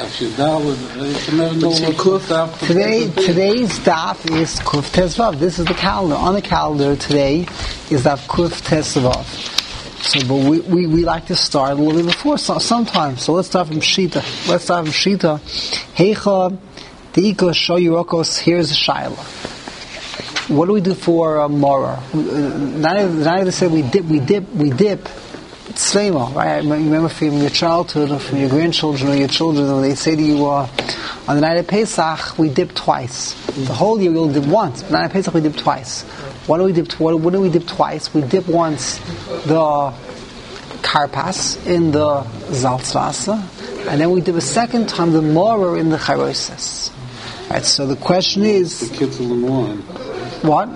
Today's daf is Kuf Tesvav. This is the calendar. On the calendar today is daf Kuf Tesvav. So, but we like to start a little bit before sometimes. So let's start from Shita. Heicha Deika Shoyurokos. Here's a shaila. What do we do for Mora? Not to say we dip. It's Slema, right? You remember from your childhood or from your grandchildren or your children, when they say to you, on the night of Pesach, we dip twice. The whole year we'll dip once, but on the night of Pesach we dip twice. What do we dip twice? We dip once the karpas in the Salzwasser, and then we dip a second time the Mora in the Charosis. Right, so the question is... The kittel and wine. What?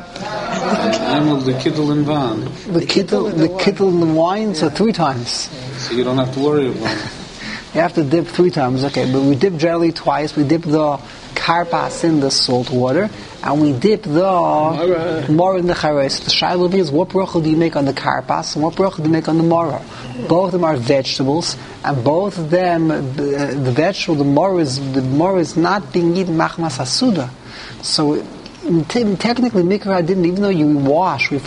The kittel and wine. The kittel and the wine, so 3 times. So you don't have to worry about it. You have to dip 3 times, okay. But we dip generally twice. We dip the karpas in the salt water, and we dip the mora in the chares. The shaila is, what bracha do you make on the karpas, and what bracha do you make on the mora? Both of them are vegetables, and both of them, the vegetable, the mora is not being eaten machmas hasuda. So technically, mikra didn't, even though you wash, we make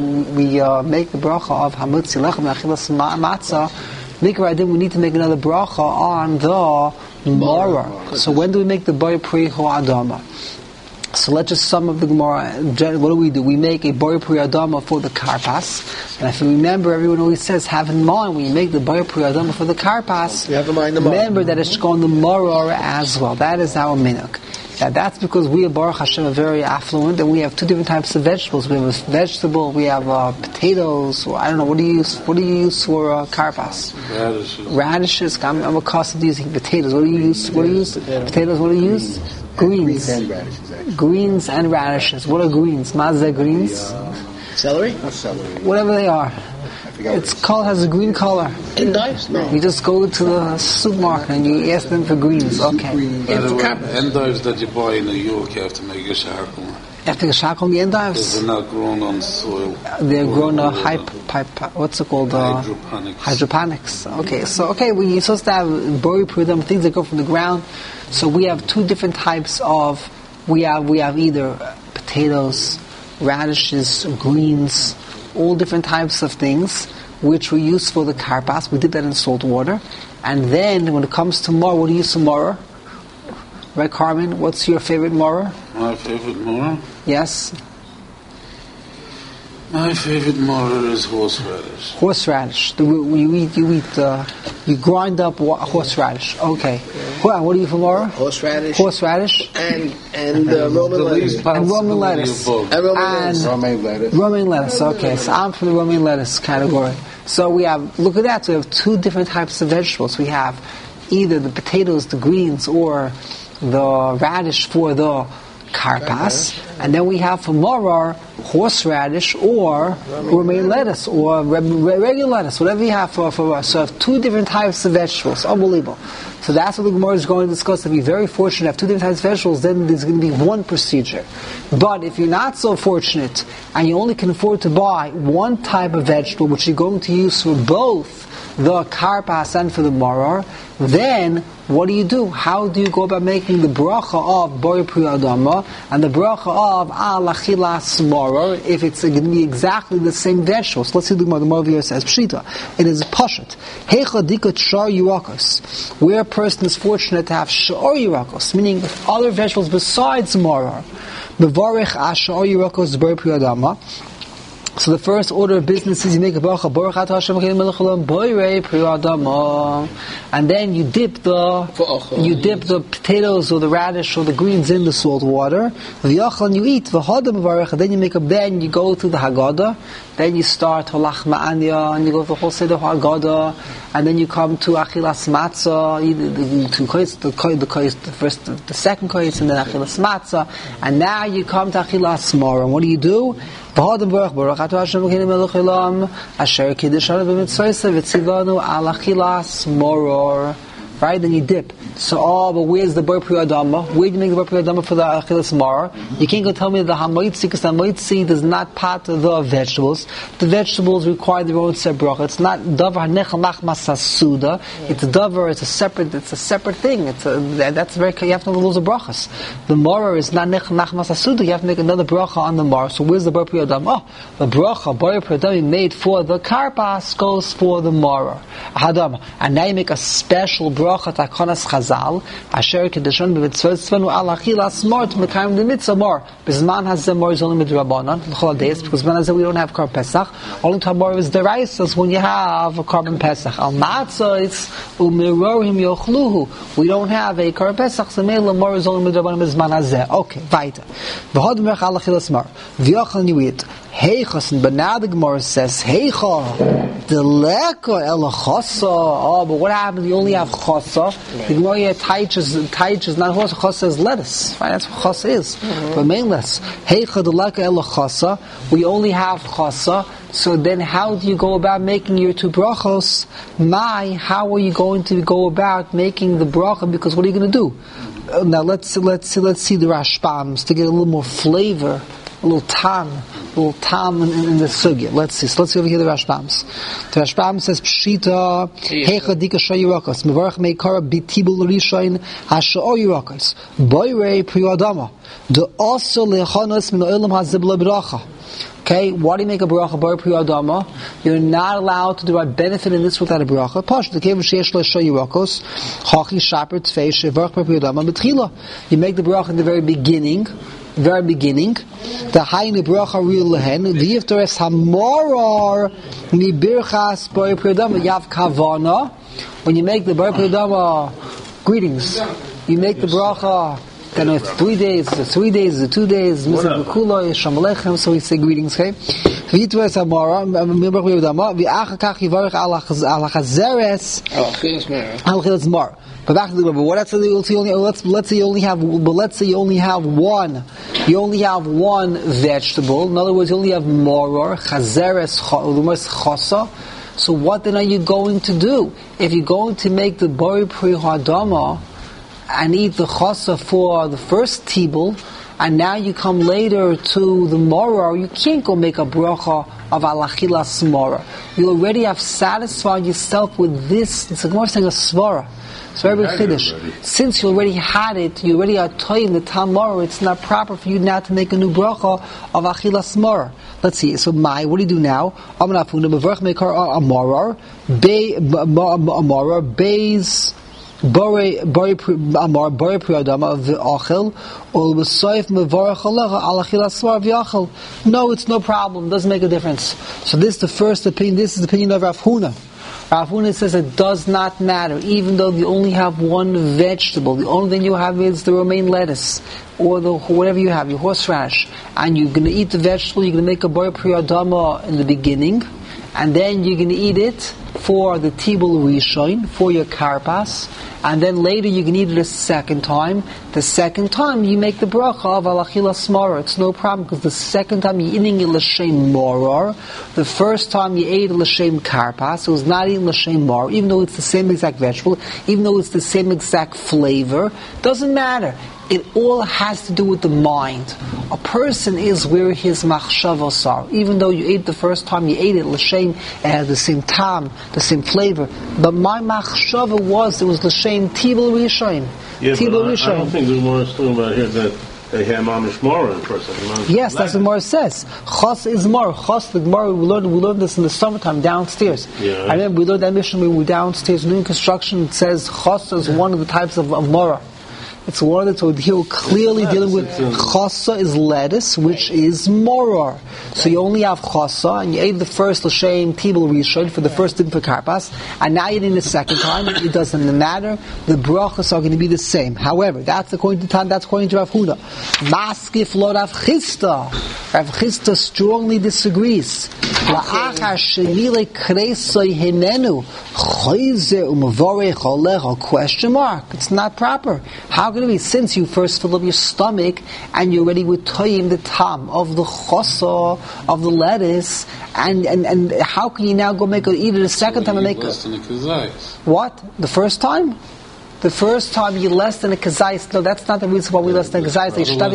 the bracha of hamutzi lechem achilas matzah. Mikra didn't, we need to make another bracha on the mora. So when do we make the boy pri ho adama? So let's just sum up the Gemara. What do? We make a boy pri adama for the karpas. And if you remember, everyone always says, have in mind when you make the boy pri adama for the karpas, remember that it should go on the mora as well. That is our minhag. That's because we at Baruch Hashem are very affluent, and we have 2 different types of vegetables. We have a vegetable, we have potatoes, or I don't know, what do you use for karpas? Radishes. I'm accustomed to using potatoes. What do you use? Potatoes, what do you use? Greens. Greens and radishes. What are greens? Mazda greens? Celery? Whatever they are. It's called, has a green color. Endives? No. You just go to the supermarket and you ask them for greens. Okay. Endives that you buy in New York, you have to make a shackle. You have to shackle the endives? They're not grown on soil. They're grown what's it called? Hydroponics. Okay, so we're supposed to have bori pridam, things that go from the ground. So we have 2 different types of, we have either potatoes, radishes, greens, all different types of things which we use for the karpas. We dip that in salt water. And then when it comes to mora, what do you use for mora? Right, Carmen? What's your favorite mora? My favorite mora? Yes. My favorite mora is horseradish. Horseradish. You grind up horseradish. Okay. What do you for mora? Horseradish. And Roman lettuce. And Roman lettuce. Romaine lettuce. Okay, so I'm from the romaine lettuce category. So we have, look at that, so we have 2 different types of vegetables. We have either the potatoes, the greens, or the radish for the karpas, and then we have for moror horseradish or romaine lettuce or regular lettuce, whatever you have for us. So I have 2 different types of vegetables. Unbelievable. So that's what the Gemara is going to discuss. To be very fortunate to have 2 different types of vegetables, then there's going to be 1 procedure. But if you're not so fortunate and you only can afford to buy 1 type of vegetable, which you're going to use for both the karpas and for the maror, then what do? How do you go about making the bracha of bori pri adama and the bracha of al achilas maror if it's going to be exactly the same vegetable? So let's see the Gemara here says pshita. It is pashat. Heicha dikat shar yurakos, where a person is fortunate to have shar yurakos, meaning other vegetables besides maror. Bevarich ashar yurakos bori pri adama. So the first order of business is you make a bracha, Baruch atah Hashem Elokeinu melech haolam, borei pri adama, and then you dip the potatoes or the radish or the greens in the salt water. V'yachal, and you eat. V'hadam v'varech, and then you then you go to the Haggadah. Then you start Holach Ma'anya, and you go to the whole Seder Haggadah, and then you come to Achilas Matzah, the second koyis, and then Achilas Matzah, and now you come to Achilas Mora. And what do? V'hadam v'varech, Baruch atah Hashem Elokeinu melech haolam, asher kiddushanu b'mitzvoseh v'tzivanu al achilas moror. right? Then you dip. So, but where's the Bar Pri Adama? Where do you make the Bar Pri Adama for the Achilas Mara? You can't go tell me the Hamoitzi, because the Hamoitzi does not part of the vegetables. The vegetables require their own separate bracha. It's not Davar Nechal Machmas Hasuda. It's a Davar, it's a separate thing. That's very, you have to know the rules of brachas. The Mara is not Nechal Machmas Hasuda. You have to make another bracha on the Mara. So where's the Bar Pri Adama? The bracha, Bar Pri Adama made for the Karpas goes for the Mara. Hadama. And now you make a special bracha takonas Chazal, Asher Kedeshon b'mitzvot tzvenu al achilas mar to mekayim the mitzvah mar. B'zman hazeh mar is only midrabanan l'chol days, because b'zman hazeh we don't have Korban Pesach. Only time mar is deraisas when you have a Korban Pesach. Al matzah it's umirorim yochluhu. We don't have a Korban Pesach, so meila mar is only midrabanan b'zman hazeh. Okay, weiter. V'hod merch al achilas mar. V'yochel niwit. Heichas, but now the Gemara says, Heicha, the leko el chasa. Oh, but what happens? You only have chasa. The Gemara here teaches not chasa. Chasa is lettuce, right? That's what chasa is. But mainless, Heicha the leko el chasa. We only have chasa. So then, how do you go about making your two brachos? How are you going to go about making the bracha? Because what are you going to do? Now let's see the Rashbams to get a little more flavor. A little tam in the sugya. Let's see over here the Rashbams. The Rashbam says Pshita Hecha Dika Shayirakas Mevarach Meikara Bitibul Rishain Hasha'or Yirakas Boyrei Priyadama the also Lechanos Min Olam Hazibla Bracha. Okay, why do you make a bracha bar pri adama? You're not allowed to derive benefit in this without a bracha. Pash the kev sheish lo shayirokos hachi shaper tfei shevarch bar pri adama betchila. You make the bracha in the very beginning. The hayne bracha real lehen the yiftores hamorar mi birchas bar pri adama. You have kavana when you make the bar pri adama greetings. You make the bracha. Then it's 3 days, 2 days, Mr. Bukula, Shamalechem, so we say greetings, okay? Vitwas Amara, Milbach Yudama, Viachakach Yivarech Alachazeres, Alachazeres Mar. But back to the river. Let's say you only have one. You only have one vegetable. In other words, you only have moror, chazeres, chasa. So what then are you going to do? If you're going to make the bori pri hadama and eat the chasa for the first tibul, and now you come later to the moror, you can't go make a bracha of alachilas moror. You already have satisfied yourself with this. It's like more saying a svara. It's very chiddush. Since you already had it, you already are toying the tam moror, it's not proper for you now to make a new bracha of achilas moror. Let's see. So, what do you do now? Amanafuna bevarch mekar amoror, beis. Bari priyadama of the achil, or b'soif mevarach alecha alachilas smar v'achil. No, it's no problem. Doesn't make a difference. So this is the first opinion. This is the opinion of Rav Huna. Rav Huna says it does not matter, even though you only have one vegetable. The only thing you have is the romaine lettuce, or the whatever you have, your horseradish, and you're going to eat the vegetable. You're going to make a bari priyadama in the beginning, and then you're going to eat it for the tibul rishon, for your karpas, and then later you can eat it a second time. The second time you make the bracha of alachilas moror. It's no problem, because the second time you're eating it l'shem moror. The first time you ate it l'shem karpas, it was not eating l'shem moror, even though it's the same exact vegetable, even though it's the same exact flavor. Doesn't matter. It all has to do with the mind. A person is where his machshavos are. Even though you ate the first time you ate it, l'shem, the same tam, the same flavor. But my machshava was, it was l'shem tibul rishon. Yeah, tibul rishon. I don't think the Gemara is talking about here that they have mamish mora in person. Yes, that's what the Gemara says. Chas is mora. Chas, the Gemara, we learned this in the summertime downstairs. Yeah. I remember we learned that mission when we were downstairs doing construction. It says chas is one of the types of mora. It's one that's here clearly dealing with chasa is lettuce, which is moror. So you only have chasa, and you ate the first l'shem tibul rishon for the first thing for karpas, and now you're eating the second time. It doesn't matter. The brachas are going to be the same. However, that's according to Rav Huna. Maskif lo Rav Chisda. Rav Chisda strongly disagrees. La'achar shenile kreisoi hinenu choyze umavorech alecha question mark. It's not proper. How can it be? Since you first fill up your stomach and you're ready with toyim the tam of the chosa of the lettuce, and how can you now go eat it a second time and make less than a kazayis. What? The first time? the first time you less than a kazais. No, that's not the reason why we less than a kazais.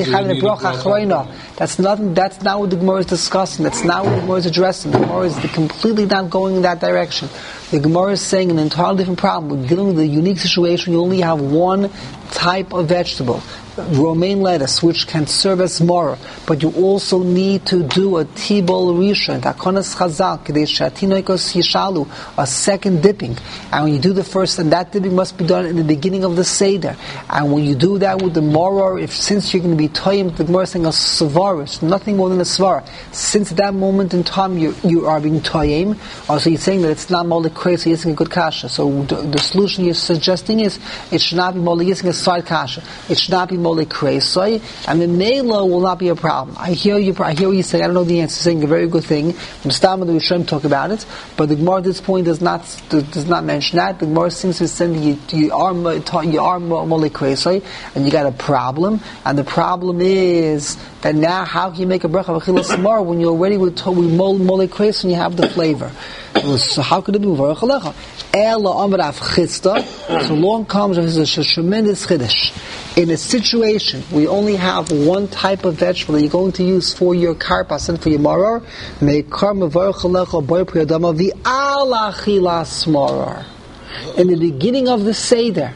That's not what the Gemara is discussing. That's not what the Gemara is addressing. The Gemara is completely not going in that direction. The Gemara is saying an entirely different problem. We're dealing with a unique situation. You only have one type of vegetable, romaine lettuce, which can serve as mara, but you also need to do a tibol rishon, takonas chazal, kedei shatinoikos yishalu, a second dipping. And when you do the first, and that dipping must be done in the beginning of the seder. And when you do that with the mara, since you're going to be toyim, the Gemara is saying a svar, it's nothing more than a svar. Since at that moment in time you are being toyim, also you're saying that it's not molik crazy, it's a good kasha. So the solution you're suggesting is it should not be molik, it's a side kasha. It should not be molik kreisoi, and the nelo will not be a problem. I hear what you say. I don't know the answer. You're saying a very good thing. The Stam of the Rishonim talk about it, but the Gemara at this point does not mention that. The Gemara seems to be saying you are molik kreisoi, and you got a problem. And the problem is that now how can you make a bracha of achilas mar when you're already with molik kreisoi and you have the flavor? So how could it be varach alecha? Ela amrav chista. So long comes a tremendous chiddush. In a situation where you only have one type of vegetable that you're going to use for your karpas and for your maror, meikar mevarach alecha boy priyadama v'ala chilas maror. In the beginning of the seder,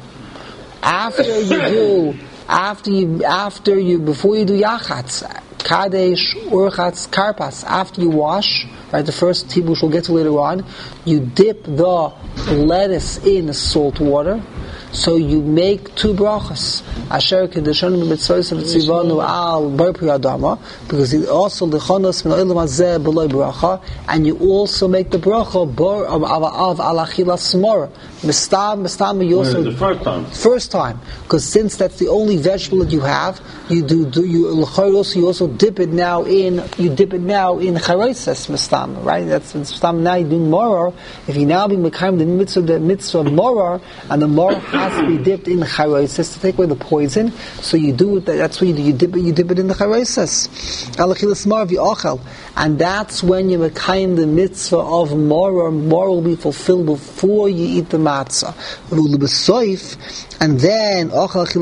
before you do yachatz, kadesh, urchatz, karpas, after you wash, right, the first tibush we'll get to later on, you dip the lettuce in salt water, so you make two brachas. Asher kedeshanu b'mitzvos v'tzivanu al bar priyadama, because it also lechonos min olam hazeh b'loy bracha, and you also make the bracha of al achilas mara. Mistam, you also the first time, because since that's the only vegetable that you have, you also dip it now in charaises mistam, right? That's mistam. Now you're doing morar. If you now be mekayim the mitzvah of morar, and the morar has to be dipped in charaises to take away the poison, so you do it. That's what you do. You dip it in the charaises. Alachilas mar v'ochel, and that's when you mekayim the mitzvah of morar. Morar will be fulfilled before you eat the matzah. And then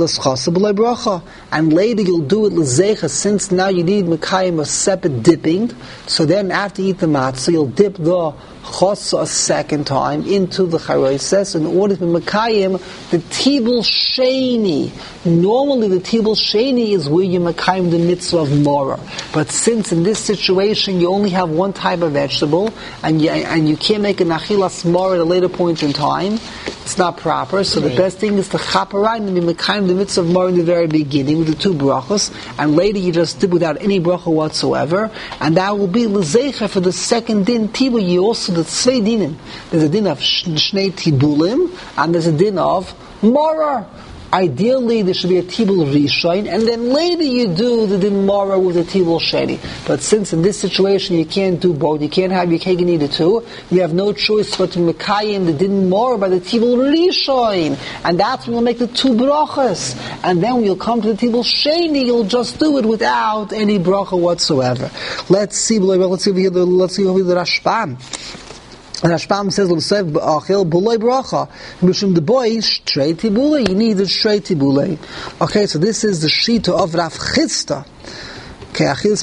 and later you'll do it l'zecha, since now you need mekayim a separate dipping. So then after you eat the matzah, you'll dip the chasa a second time into the charaises in order to be mekayim the tibul sheni. Normally the tibul sheni is where you mekayim the mitzvah of mora. But since in this situation you only have one type of vegetable and you can't make an achilas mora at a later point in time, it's not proper. So the best thing is to chaparai and be mekayim the mitzvah of mora in the very beginning with the two brachos, and later you just dip without any bracha whatsoever, and that will be l'zeicha for the second din tibul. You also the tzvei dinim. There's a din of shnei tibulim and there's a din of mara. Ideally, there should be a tibul rishon, and then later you do the din mara with the tibul sheni. But since in this situation you can't do both, you can't have your cake and eat it too, you have no choice but to mekayim the din mara by the tibul rishon, and that's when you'll make the two brachas. And then when you'll come to the tibul sheni, you'll just do it without any bracha whatsoever. Let's see over here the Rashbam. And Rashbam says, "L'sev b'achil b'loy bracha." Mishum the boy straight tibule. You need the straight tibule. Okay, so this is the shita of Rav Chista. Okay, how do we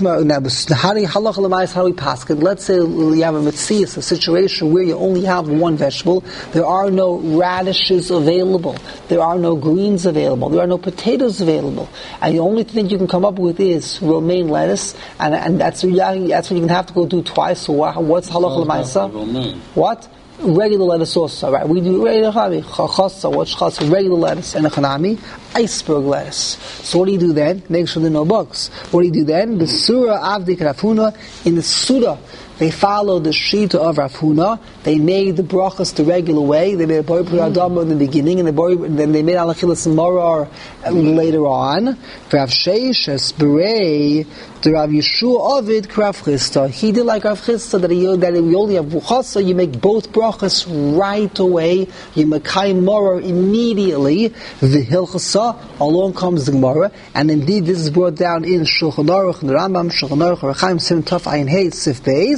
pass it? Let's say you have a mitzias, a situation where you only have one vegetable. There are no radishes available. There are no greens available. There are no potatoes available. And the only thing you can come up with is romaine lettuce, and that's what you're going to have to go do twice. So what's halach l'maisa? What? Regular lettuce also, right? We do regular lettuce, and a chanami, iceberg lettuce. So what do you do then? Make sure there are no bugs. What do you do then? The surah avdik Rav Huna, in the surah, they followed the shita of Rav Huna. They made the brachas the regular way. They made a bor priyadama in the beginning, and then they made alachilas marar later on. Rav Sheishes berei the Rav Yeshua Ovid Rav Chista. He did like Rav Chista that we only have buchasa. You make both brachas right away. You mekayim marar immediately. V'hilchasa, along comes the Gemara, and indeed this is brought down in Shulchan Aruch, the Rambam, Shulchan Aruch, Rechaim Sim Taf Ayin Hey Sif Beis.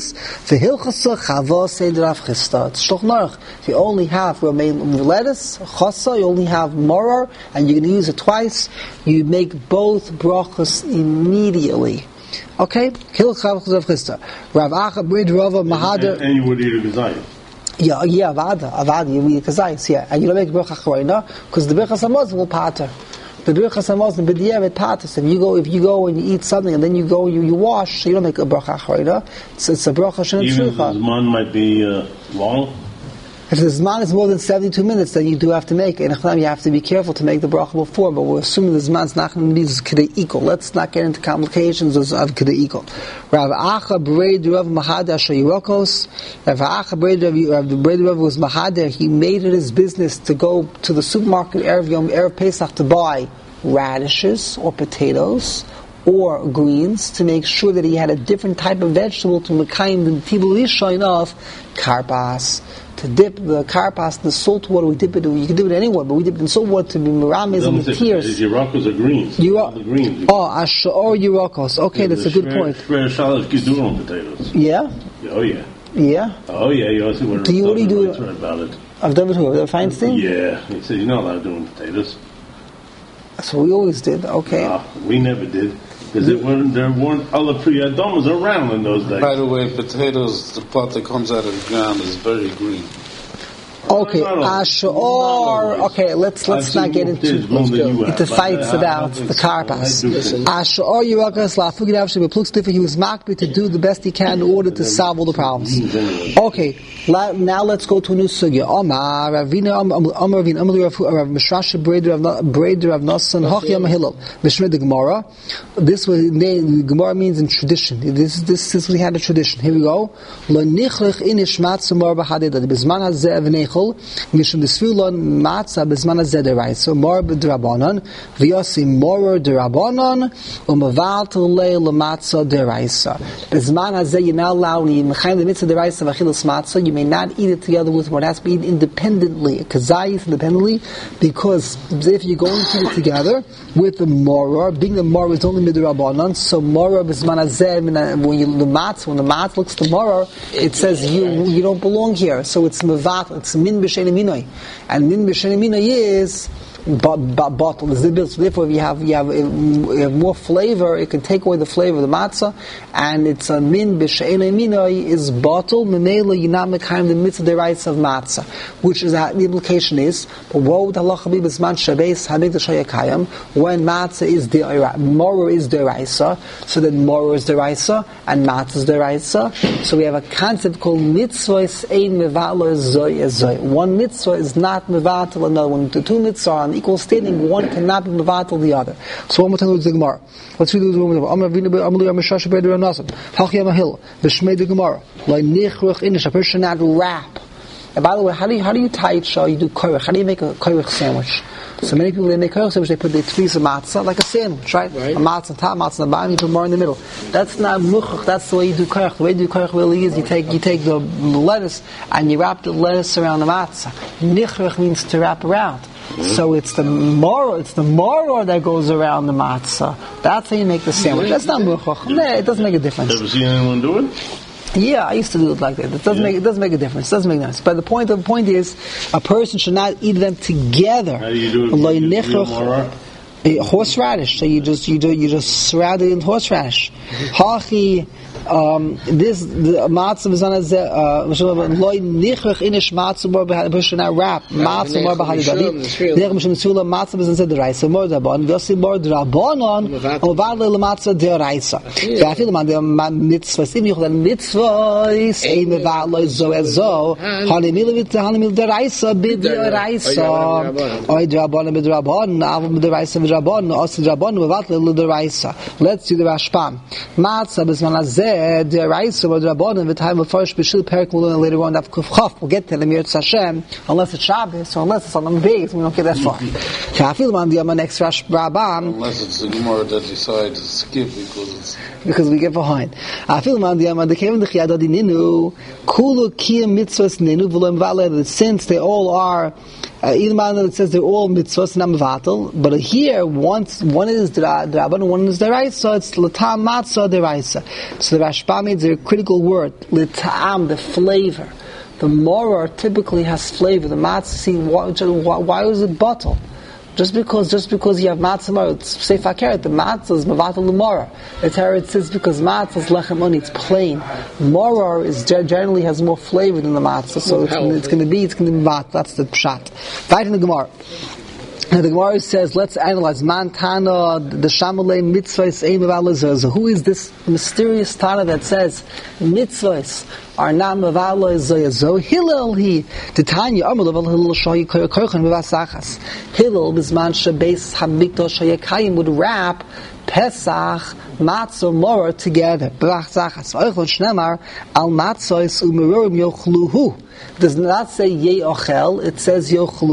lettuce. For hilchasa chavos ein Rav Chisda. It's shloch narach. If you only have romaine lettuce, chasa, you only have maror, and you're going to use it twice, you make both brachos immediately. Okay? Hilchasa Rav Chisda. Rav Acha Brid Rava Mahader. And you would eat a gazayim. Yeah, avada, you eat kazayis, yeah. And you don't make bracha chorina, because the bracha samoz will pater. The bracha samoz, the b'diavad paters. If you go and you eat something, and then you go, you wash, so you don't make a bracha chorina. It's a bracha shen even if the zman might be long? If the zman is more than 72 minutes, then you do have to make it. And you have to be careful to make the bracha before, but we're assuming the zman is not going to be kedei equal. Let's not get into complications of kedei equal. Rav Acha Breid Rav Mahader Shayirokos. Rav Acha Breid Rav was Mahader. He made it his business to go to the supermarket Erev Pesach to buy radishes or potatoes or greens to make sure that he had a different type of vegetable to mekayim the tibul ishayin of karpas. To dip the karpas in the salt water, we dip it. You can dip it anywhere, but we dip it in salt water to be meramis and the tears. Yerakos or greens? The greens. Oh, or yerakos. Okay, that's a good point. Potatoes. Yeah. Oh yeah. Yeah. Oh yeah. You also what do you do about it? I've done it who? The Feinstein? Yeah. He said you're not allowed doing potatoes. That's what we always did. Okay. We never did. Because there weren't other pre-adomas around in those days. By the way, potatoes, the part that comes out of the ground is very green. Okay, okay, let's not get into fights about the karpas. Ashor Yerakas Lafugidav Shebeplukstiffer, he was mocked to do the best he can in order to solve all the problems. Okay, now let's go to a new sugya. Omar Ravina Omar Ravina Rav Mishrash Breder Rav Nosson Hochyam Hillel Mishmed the Gemara. This was the Gemara means in tradition. This is we had a tradition. Here we go. Lo nichrich in ishmatz mor b'hadid bizman hazeh v'nechol mishum desfilon matzah bizman hazeh deraisa mor b'drabanan v'yosim mor derabanan u'mavaltel leil matzah deraisa bizman hazeh you're not allowed in the mitzvah deraisa v'achilas matzah. You may not eat it together with more. It has to be eaten independently. Kazayis independently, because if you're going to eat it together with the moror, being the moror is only midrabanan, so moror bizman hazeh when the matzah looks to moror, it says you don't belong here. So it's mevat, it's min b'shein minoi, and min b'shein minoi is bottle is the bill. So therefore, if you have more flavor, it can take away the flavor of the matzah, and it's a min b'shein minoi is bottle. Memela you're not mekayim the mitzvah deraisa of matzah, which is the implication is. But what would halacha be b'zman shabeis hamik the shayakayim when matzah is moror is deraisa? So then moror is deraisa and matzah is deraisa. So we have a concept called mitzvah is ein mevatel zoy zoy. One mitzvah is not mevatel another one. The two mitzvahs are on equal standing. One cannot be mevatel the other. So one more time with the Gemara. Let's read the Gemara. Amar v'ina b'amliamishash b'eder anasim hachiyam ahil v'shmei the Gemara like nichruch inish. A person should not wrap. And by the way, how do you tie it? You do koirich. How do you make a koirich sandwich? So many people, they make koirich sandwich, they put the tvis of matzah like a sandwich, right? A matzah on top, matzah on the bottom, you put more in the middle. That's not muchach, that's the way you do koirich. The way you do koirich really is you take the lettuce and you wrap the lettuce around the matzah. Nichrich means to wrap around. So it's the moror that goes around the matzah. That's how you make the sandwich. That's not muchach. No, it doesn't make a difference. Ever seen anyone do it? Yeah, I used to do it like that. It doesn't make a difference. It doesn't make sense. But the point is, a person should not eat them together. How do you do it? Horseradish. So you just surround it in horseradish. Hachi. This the matzah is on a loy nichrich inish matzah more behind. The person should not wrap matzah more behind the body. Nech mishum tzula matzah is on the rice. So more drabanan. Yosim more drabanan. Ovadle le matzah deraisa. V'afil man the mitzvah. Sim yuchad mitzvah is a mevatel zo ezo. Hanimil deraisa bid deraisa. Oy drabanan bid drabanan. Avu bid deraisa bid drabanan. Osi drabanan mevatel le deraisa. Let's do the Rashbam. Matzah is man azeh. Deraisa or Rabbanan the time of first Bishul Perik Mulun later on Kuf Chaf. We'll get to the Mir Hashem unless it's Shabbos or unless it's on the base. We don't get that far. Next Rash Rabban. Unless it's the Gemara that decides to skip because we get behind. Since they all are, it says they're all mitzvahs namavatal, but here one is the Rabban, one is the Raisa. It's l'tam matzah the Raisa. So the Rashba made a critical word, l'tam, the flavor. The moror typically has flavor. The matzah, see, why was it bottle? Just because you have matzah moror, it's sefer keret. The matzah is mavatal l'moror. The Torah says because matzah is lechem oni, it's plain. Moror is generally has more flavor than the matzah, so it's going to be matzah. That's the pshat. Right in the Gemara. And the Gemara says, let's analyze. Man Tana, the Shamalei mitzvahs ein mevalazah. Who is this mysterious Tana that says mitzvahs are not mevalazah? Hillel he. The Tanya Amalav Hillel Shayi Koychan Mevasachas. Hillel Bisman Shabeis Hamikdash Hayakayim would wrap Pesach, Matzah, Moror together. B'achzachas. V'oichon shnemar al matzos u'merorim yochluhu. Does not say ye ochel, it says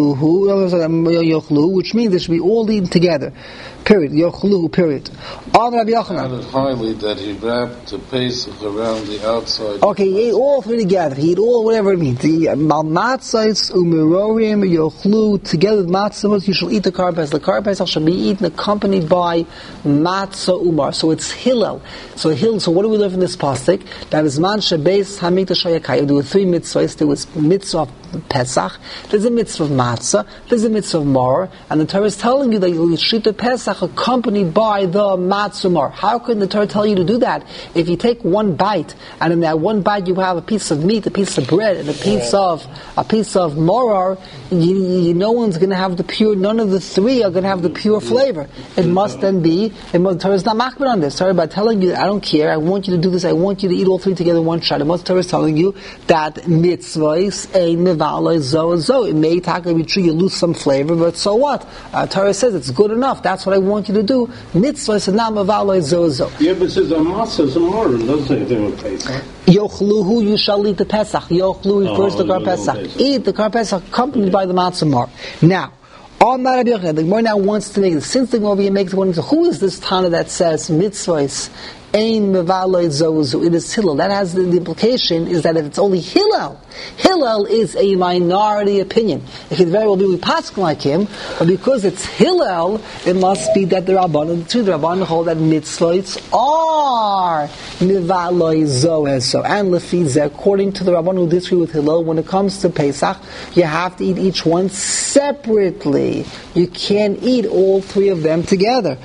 yochluhu, which means they should be all eaten together. Period. Yochluhu, period. On Rabbi Yochanan. It highly that he wrapped the Pesach around the outside. Okay, he ate all three together. He ate all, whatever it means. The matzos u'merorim yochlu, together with matzah, you shall eat the Karban Pesach. The Karban Pesach shall be eaten accompanied by matzah umar. So it's Hillel. So what do we learn from this pasuk? That is man shebeis hamikdash hayakayim. There were three mitzvahs. There was mitzvah of Pesach, there's a mitzvah of matzah, there's a mitzvah of moror, and the Torah is telling you that you should eat the Pesach accompanied by the matzah moror. How can the Torah tell you to do that? If you take one bite, and in that one bite you have a piece of meat, a piece of bread, and a piece of moror, no one's going to have the pure, none of the three are going to have the pure flavor. It must then be, the Torah is not makbid on this. Torah by telling you, I don't care, I want you to do this, I want you to eat all three together in one shot. The Torah is telling you that mitzvahs ein mevalei zo. It may be true, you lose some flavor, but so what? Torah says it's good enough. That's what I want you to do. Mitzvahs is not mevalei zo. Yeah, but it says a matzah is a moror. It doesn't say anything with Pesach. Yochluhu, you shall eat the Pesach. Yochlu refers to the Karban Pesach. Eat the Karban Pesach accompanied by the matzah moror. Now, on that Rabbi Yochanan, the Gemara now wants to make it. Since the Gemara makes one, who is this Tana that says mitzvahs ein mevalei zozu? It is Hillel. That has the implication is that if it's only Hillel is a minority opinion. It could very well be we paskin like him, but because it's Hillel, it must be that the Rabbanan hold that mitzvahs are mevalei zozu. And lefizeh, according to the Rabbanan who disagree with Hillel, when it comes to Pesach, you have to eat each one separately. You can't eat all three of them together.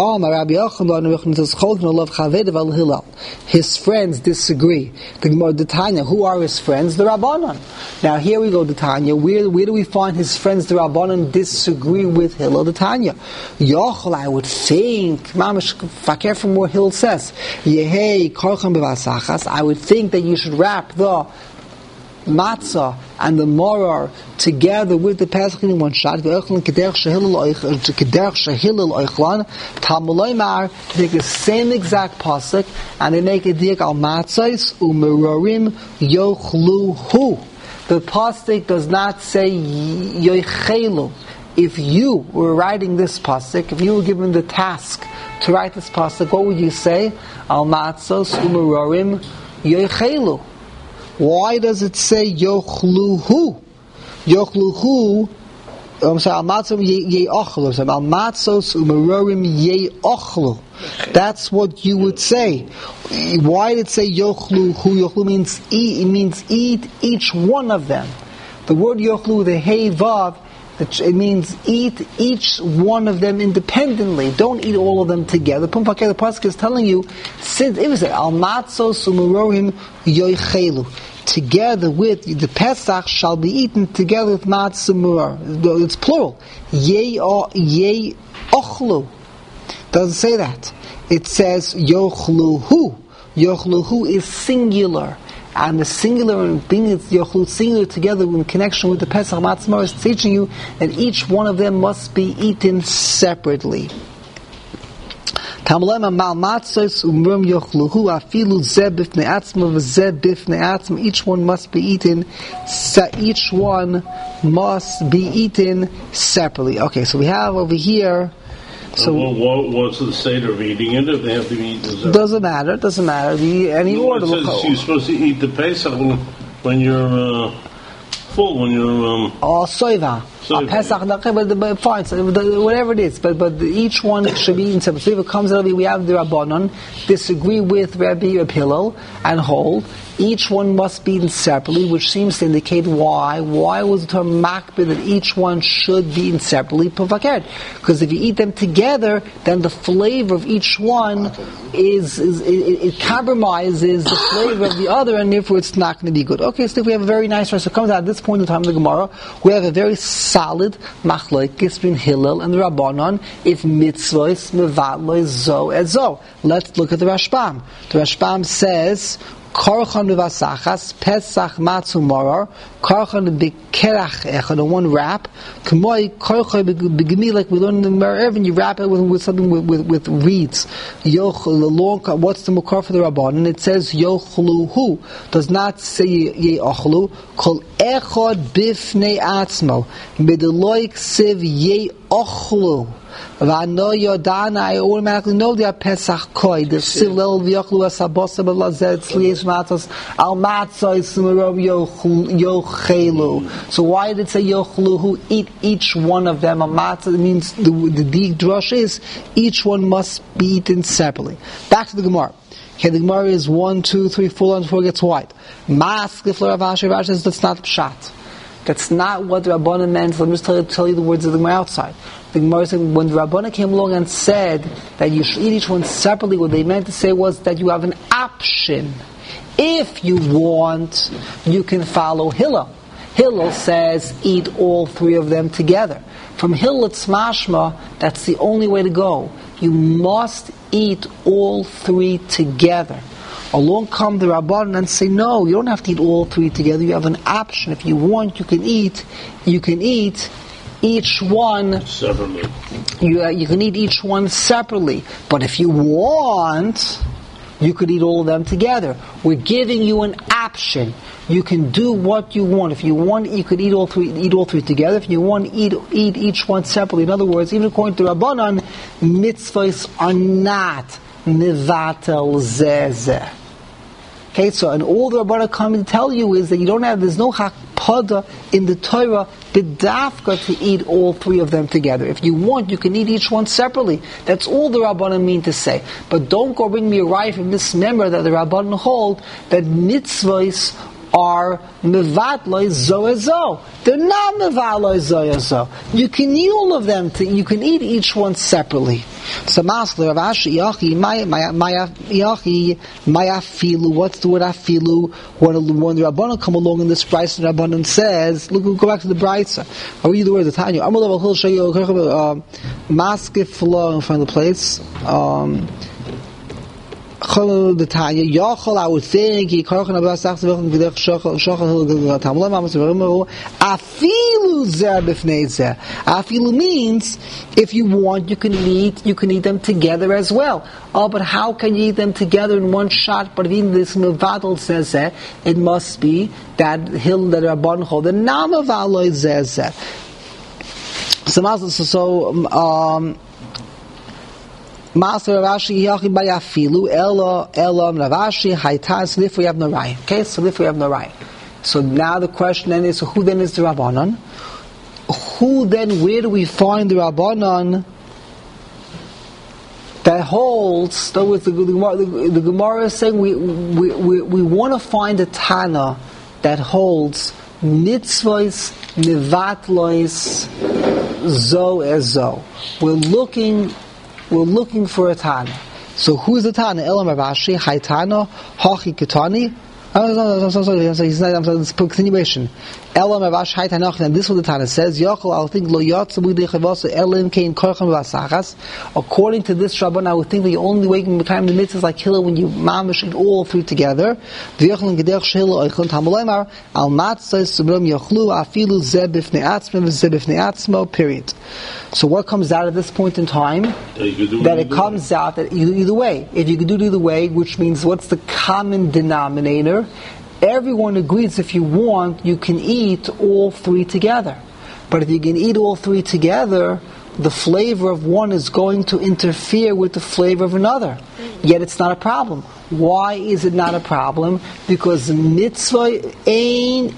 His friends disagree. The Tanya, who are his friends? The Rabbanan. Now here we go, the Tanya. Where do we find his friends? The Rabbanan disagree with Hillel. The Tanya. Yochel, I would think, Mamish Fakir from where Hillel says, Yehei korchem b'vasachas. I would think that you should wrap the matzah and the moror together with the Pesach in one shot. Take the same exact pasuk and they make a diak al matzos umerorim yochluhu. The pasuk does not say yochelu. If you were writing this pasuk, if you were given the task to write this pasuk, what would you say? Al matzos umerorim yochelu. Why does it say yochluhu? Yochluhu, I'm sorry, al matzos ye'ochlu. Al matzos umerorim ye'ochlu. That's what you would say. Why did it say yochluhu? Yochlu means eat. It means eat each one of them. The word yochlu, the hey vav, it means eat each one of them independently. Don't eat all of them together. The pasuk is telling you, since it was al matzos umerorim yochelu, together with the Pesach shall be eaten together with matzah moror. It's plural. Ye ochlu. Doesn't say that. It says yochluhu. Yochluhu is singular. And the singular being it's yochlu singular together in connection with the Pesach matzah moror is teaching you that each one of them must be eaten separately. Tamalema mal matzos umrum yochluhu afilu zeh bifnei atzma v'zeh bifnei atzma. Each one must be eaten. Each one must be eaten separately. Okay, so we have over here. So what's the seder of eating it? If they have to be eaten? Doesn't matter. Any order. It says you're supposed to eat the Pesach when you're full, when you're soiva. Pesach, but fine, so whatever it is, but each one should be eaten separately. So if it comes out, we have the Rabbanon disagree with Rabbi Hillel and hold each one must be eaten separately, which seems to indicate why. Why was the term makbid that each one should be eaten separately? Because if you eat them together, then the flavor of each one it compromises the flavor of the other, and therefore it's not going to be good. Okay, so if we have a very nice verse, so it comes out at this point in time of the Gemara, we have a very solid machlokes between Hillel and the Rabbanon, if mitzvos mevatlos zo et zo. Let's look at the Rashbam. The Rashbam says, Karchan v'vasachas, Pesach matzu marar, Karchan b'kerach echad, on one wrap, K'moi Karchan b'gemi, like we learned in the Gemara, you wrap it with something with reeds. What's the makar for the Rabban? And it says yochluhu, does not say ye'ochlu, kol echad b'fnei atzmo, midoloi ksiv ye'ochlu. I automatically know they are Pesach Koi. The Silel V'Yochlu Asabosa B'Lazet Tzliyesh Matzos Al Matzos Merov Yochelu. So why did it say Yochlu? Who eat each one of them? A matzah, it means the big drush is each one must be eaten separately. Back to the Gemara. Okay, the Gemara is 1, 2, 3, 4, and 4 gets white. Mask the Flora Vashi says that's not pshat. That's not what the Rabbanan meant. Let me just tell you the words of the Gemara outside. The Gemara said when the Rabbanan came along and said that you should eat each one separately, what they meant to say was that you have an option. If you want, you can follow Hillel. Hillel says eat all three of them together. From Hillel it's mashma, that's the only way to go. You must eat all three together. Along come the Rabbanan and say, no, you don't have to eat all three together. You have an option. If you want, you can eat each one separately. You can eat each one separately. But if you want, you could eat all of them together. We're giving you an option. You can do what you want. If you want, you could eat all three together. If you want, eat each one separately. In other words, even according to Rabbanan, mitzvahs are not Nivatel zeh. Okay, so and all the Rabbanan coming to tell you is that there's no hakpada in the Torah b'dafka to eat all three of them together. If you want, you can eat each one separately. That's all the Rabbanan mean to say. But don't go bring me a right from this member that the Rabbanan hold that mitzvahs are mevatloi zoezo. They're not mevatloi zoezo. You can eat all of them. You can eat each one separately. So Masler Rav Ashi Yachi Maya Filu. What's the word Afilu? When the Rabbanan come along in this Brisa, the Rabbanan says, look, we'll go back to the Brisa. I'll read the words of Tanya. Amalav Hil Shayu Maskif Flo in front of the place. I would think Afilu means if you want, you can eat them together as well. Oh, but how can you eat them together in one shot? But even this Mevadal says that it must be that hill that Rabban hold the Namavaloid says that. Master Ravashi Yachi Bayafilu Ella Ravashi Haitas. So therefore we have no raya. Okay, so therefore we have no raya. So now the question then is, so who then is the Rabbanon? Where do we find the Rabbanon that holds? That was the Gemara is saying we want to find a Tana that holds mitzvahs nivatlois zo ezo. We're looking for a Tana. So who is the Tana? Elam Ravashi, Haitana, Hachi Ketani. He's not. It's continuation. Elam Rav Ashi Tanach, and this is what the Tana says. Yochel, I think lo yatzu b'dei elim kein korchem v'asachas. According to this Rabban, I would think the only way you can become the mitzvah is like Hillel when you mamish it all three together. V'yochel gedech shehil oichlon tamuleimar al matzos subram yochlu afilu zeh b'fnei atzmo v'zeh b'fnei atzmo. Period. So what comes out at this point in time? That it comes out that either way. If you could do it either way, which means what's the common denominator? Everyone agrees if you want, you can eat all three together. But if you can eat all three together, the flavor of one is going to interfere with the flavor of another. Yet it's not a problem. Why is it not a problem? Because mitzvah ein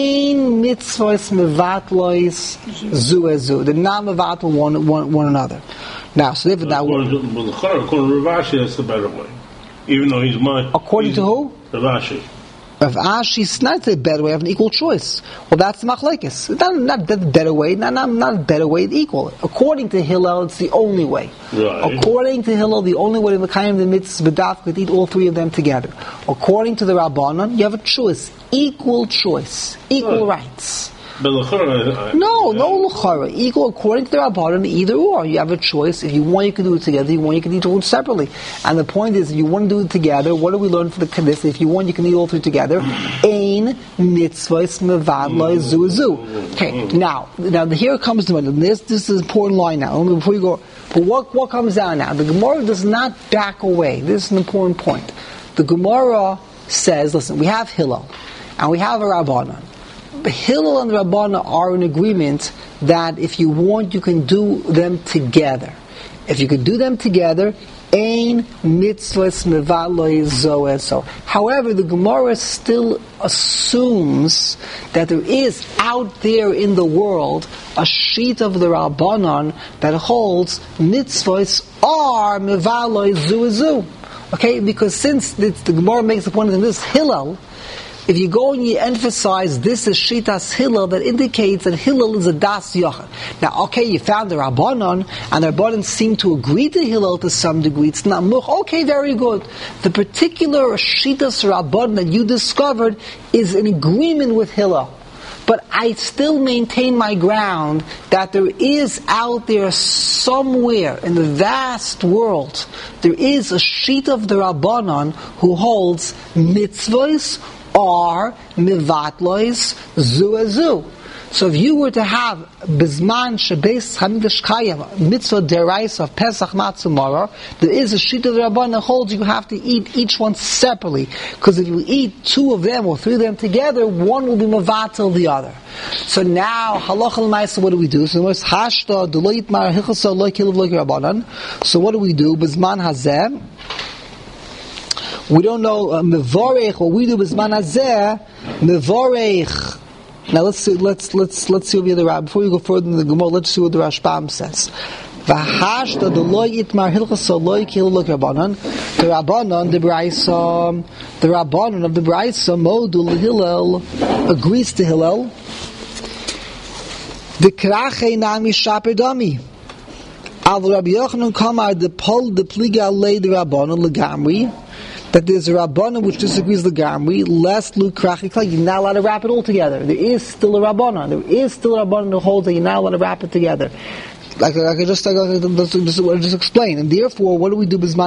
mitzvahs mevatlois zu ezu. They're not mevatl one another. Now, so therefore that according to Rav Ashi, that's the better way. Even though he's mine. According to who? Rav Ashi. Rav Ashi's not the better way, have an equal choice. Well, that's the machlekes. Not the better way, not a better way, equal. According to Hillel, it's the only way. Right. According to Hillel, the only way to become the mitzvah b'daf could eat all three of them together. According to the Rabbanan, you have a choice, equal rights. But no l'chara. Equal according to the Rabbanan, either or. You have a choice. If you want, you can do it together. If you want, you can eat all separately. And the point is, if you want to do it together, what do we learn from the Kaddish? If you want, you can eat all three together. Ein mitzvahs mevadloi zu zu. Okay. Now here comes the this is an important line now. Before you go, but what comes down now? The Gemara does not back away. This is an important point. The Gemara says, listen, we have Hillel and we have a Rabbanan. Hillel and Rabbana are in agreement that if you want, you can do them together. If you can do them together, ein mitzvahs mevaloi zoeso. However, the Gemara still assumes that there is out there in the world a sheet of the Rabbanan that holds mitzvahs are mevaloi zoezo. Okay, because since the Gemara makes the point in this Hillel, if you go and you emphasize this is Shitas Hillel, that indicates that Hillel is a Das Yochad. Now, okay, you found the Rabbanon, and the Rabbanon seem to agree to Hillel to some degree. It's not Much. Okay, very good. The particular Shitas Rabbanon that you discovered is in agreement with Hillel. But I still maintain my ground that there is out there somewhere in the vast world, there is a sheet of the Rabbanon who holds mitzvahs are mivatlois zu zu. So if you were to have bizman shebeis hamikdash kayim mitzvah derais of Pesach matzah maror, there is a sheet of the Rabbanan that holds you have to eat each one separately, because if you eat two of them or three of them together, one will be mevatel the other. So now halacha l'maisa, what do we do? So the hashta deloit mar hichasa lo kilav lo Rabbanan. So what do we do? Bizman hazeh. We don't know mevorech. What we do is manazeh mevorech. Now let's see what the Rab. Before we go further in the Gemara, let's see what the Rashbam says. V'hashta deloy itmar hilchasa loy kilulok Rabbanan. The Rabbanan, the Rabbanan of the Braisa, modul Hillel agrees to Hillel. The krachei nami shaper dami. Al Rabbi Yochanan kamar the pol the pliga lei the Rabbanan legamri. That there's a Rabbanan which disagrees with the Gamri, lest Luke Krachik, you're not allowed to wrap it all together. There is still a Rabbanan. There is still a Rabbanan who holds that you're not allowed to wrap it together. Like I just explain. And therefore, what do we do? So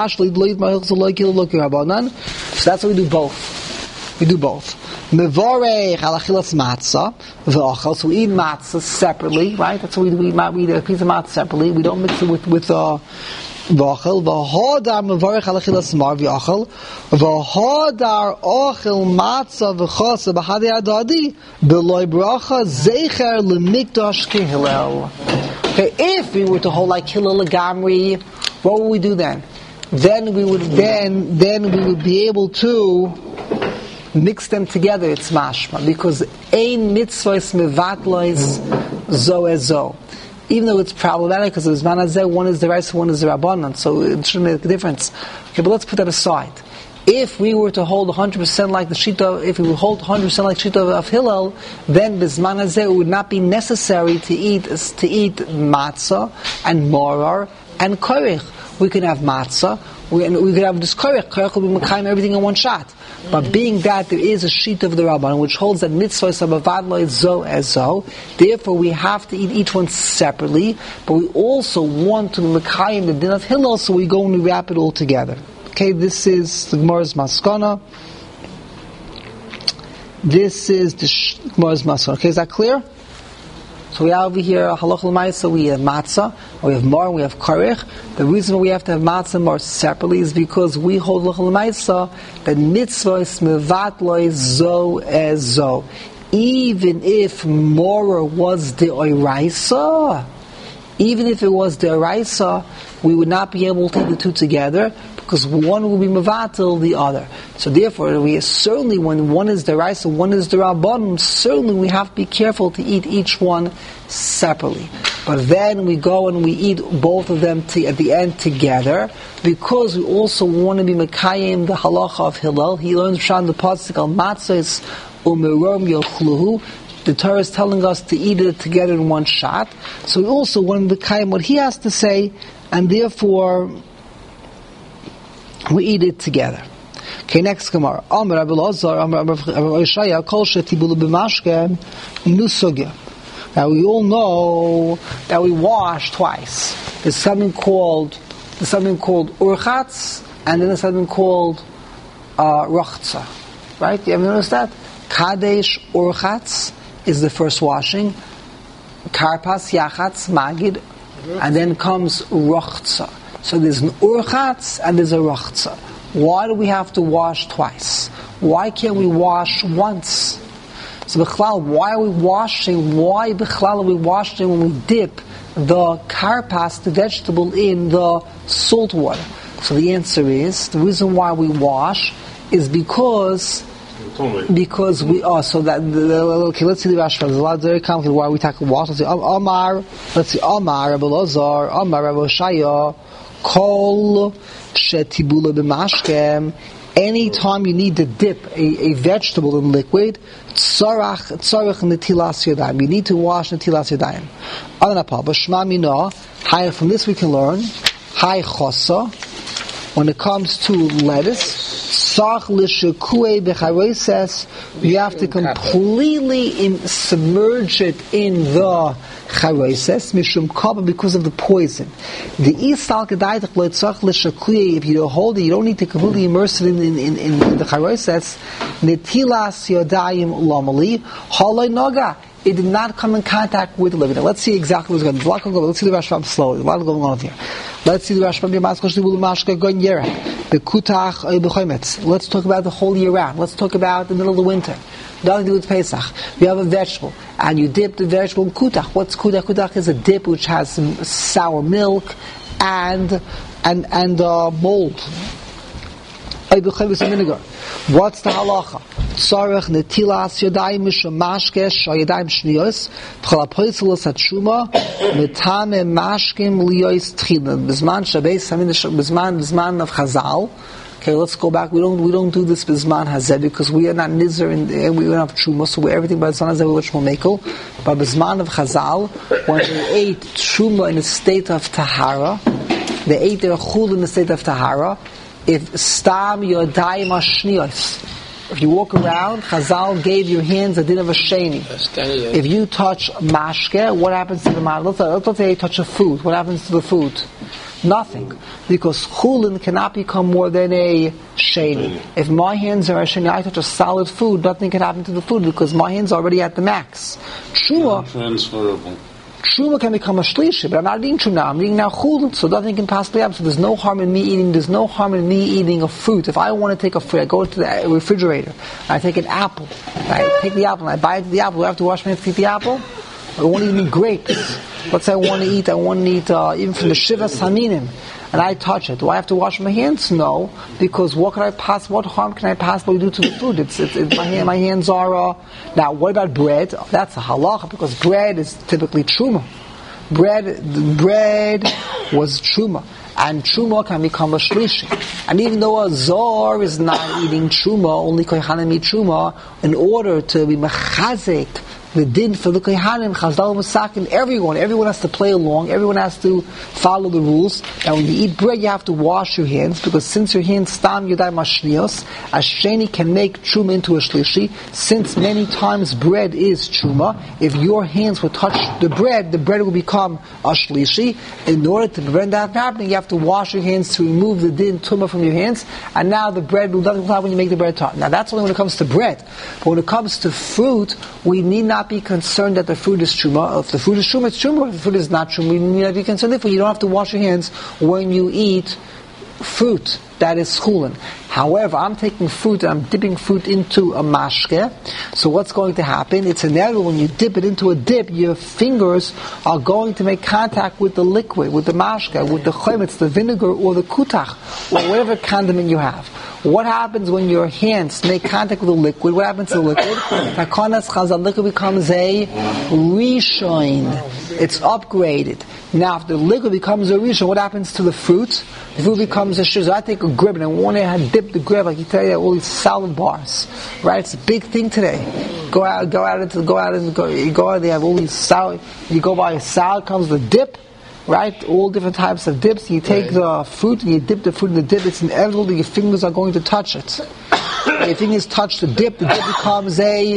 that's what we do both. We do both. Mevorech al achilas matzah v'achal. So we eat matzah separately, right? That's what we eat. We eat a piece of matzah separately. We don't mix it with v'achal v'hodar mevorech al achilas mar v'achal v'hodar ochel matzah v'chasa b'hadei adadi b'loy bracha zecher l'mikdash kehillel. Okay, if we were to hold like Hillel Gamri, what would we do then? Then we would be able to mix them together. It's mashma, because ein mitzvahs mevatlois zo ezo. Even though it's problematic, because there's manazeh, one is the rice, one is the rabbanon, so it shouldn't make a difference. Okay, but let's put that aside. If we were to hold 100% like the shita, if we would hold 100% like shita of Hillel, then bizman hazeh it would not be necessary to eat matzah and morar and korich. We can have matzah, we could have this korech will be mekayim everything in one shot. But being that there is a sheet of the Rabban which holds that mitzvah sabavad lo zo as zo, therefore we have to eat each one separately, but we also want to mekayim the din of Hillel, so we go and we wrap it all together. Okay, this is the Gemara's Maskana. This is the Gemara's Maskana. Okay, is that clear? So we have over here halacha l'maisa, we have matzah, we have mar, we have karich. The reason we have to have matzah and mar separately is because we hold halacha l'maisa that mitzvah is mevat lo zo as zo. Even if mora was the oraisa, even if it was the oraisa, we would not be able to take the two together, because one will be mevatel the other. So therefore, we certainly, when one is the deraisa, one is the rabbanon, certainly we have to be careful to eat each one separately. But then we go and we eat both of them at the end together, because we also want to be mekayim the halacha of Hillel. He learns from the pasuk al matzos umerom yochluhu. The Torah is telling us to eat it together in one shot. So we also want to mekayim what he has to say, and therefore we eat it together. Okay, next Gemara. Amar Rabbi Lazar, Amar Rabbi Yishaya, Kol shetibulu b'mashke nusugya. Now we all know that we wash twice. There's something called urchatz, and then there's something called rachza. Right? You ever noticed that? Kadesh urchatz is the first washing. Karpas yachatz magid, and then comes rachza. So there's an urchatz and there's a rachza. Why do we have to wash twice? Why can't we wash once? So b'chlal, why are we washing? Why b'chlal are we washing when we dip the karpas, the vegetable, in the salt water? So the answer is, the reason why we wash is because we are, so that, okay, let's see the Rashi. There's a lot of very complicated why we tackle wash. Let's see, Amar, Rabbi Lazar, Amar, Rabbi Shaya, Kol shetibula b'mashkem. Anytime you need to dip a vegetable in liquid, tzarach netilas yadayim. You need to wash netilas yadayim. Adanapal b'shma mina. From this we can learn hay chosa. When it comes to lettuce, sach l'shekue b'charoses, you have to completely submerge it in the charoses, mishum kaba, because of the poison. The istal kedaytach lo tzach l'shekue, if you don't hold it, you don't need to completely immerse it in the charoses. Netilas yodayim lamali halay naga. It did not come in contact with the living. Let's see exactly what's going on. Let's see the Rashbam slowly. A lot going on here. Let's see the Rashbam. Let's talk about the whole year round. Let's talk about the middle of the winter. Nothing to do with Pesach. You have a vegetable, and you dip the vegetable in kutach. What's kutach? Kutach is a dip which has some sour milk and mold. What's the halacha? Tzarech netilas yadayim mishum mashke shayadayim shniyos b'chalapoitzelos hatshuma metame mashkim liyos tchilim b'zman shabeis b'zman of Chazal. Okay, let's go back. We don't do this b'zman hazeh because we are not nizer and we don't have truma, so we're everything by the son hazeh which will mekel. But b'zman of Chazal, when they ate truma in a state of tahara, they ate their chul in a state of tahara. If stam yodayim ashniyos, if you walk around, Chazal gave your hands a din of a sheni. If you touch mashke, what happens to the mashke? Let's say you touch a food. What happens to the food? Nothing. Because chulin cannot become more than a sheni. If my hands are a sheni, I touch a solid food, nothing can happen to the food because my hands are already at the max. Truma. Transferable. Truma can become a shlishi, but I'm not eating truma. I'm eating now chulin, so nothing can possibly happen. So there's no harm in me eating. There's no harm in me eating a fruit. If I want to take a fruit, I go to the refrigerator. And I take an apple. I take the apple and I bite the apple. Do I have to wash my hands to eat the apple? I want to eat grapes. Let's say I want to eat even from the Shivas Haminim, and I touch it. Do I have to wash my hands? No, because what harm can I possibly do to the food? My hands are. Now, what about bread? That's a halacha because bread is typically truma. Bread was truma, and truma can become a shlishi. And even though a zor is not eating truma, only kohanim eat truma, in order to be mechazik the din for the Kohanim, Chazal Masakin, everyone has to play along, everyone has to follow the rules. Now when you eat bread, you have to wash your hands, because since your hands stam yodai mashnios, a sheni can make truma into a shlishi. Since many times bread is truma, if your hands would touch the bread will become a shlishi. In order to prevent that from happening, you have to wash your hands to remove the din tumah from your hands, and now the bread will not come when you make the bread tart. Now that's only when it comes to bread. But when it comes to fruit, we need not be concerned that the fruit is truma. If the fruit is truma, it's truma. If the fruit is not truma, we need not be concerned. Therefore, you don't have to wash your hands when you eat fruit that is chulin. However, I'm taking fruit and I'm dipping fruit into a mashke. So what's going to happen? It's inevitable when you dip it into a dip, your fingers are going to make contact with the liquid, with the mashke, with the chometz, the vinegar, or the kutach, or whatever condiment you have. What happens when your hands make contact with the liquid? What happens to the liquid? The liquid becomes a rishon. It's upgraded. Now, if the liquid becomes a rishon, what happens to the fruit? The fruit becomes a shiz. I take a grib and I want to dip the grib, like you tell you, all these salad bars, right? It's a big thing today. You go out. They have all these salad. You go buy a salad, comes the dip. Right? All different types of dips. You take the fruit and you dip the fruit in the dip. It's inevitable that your fingers are going to touch it. When your fingers touch the dip becomes a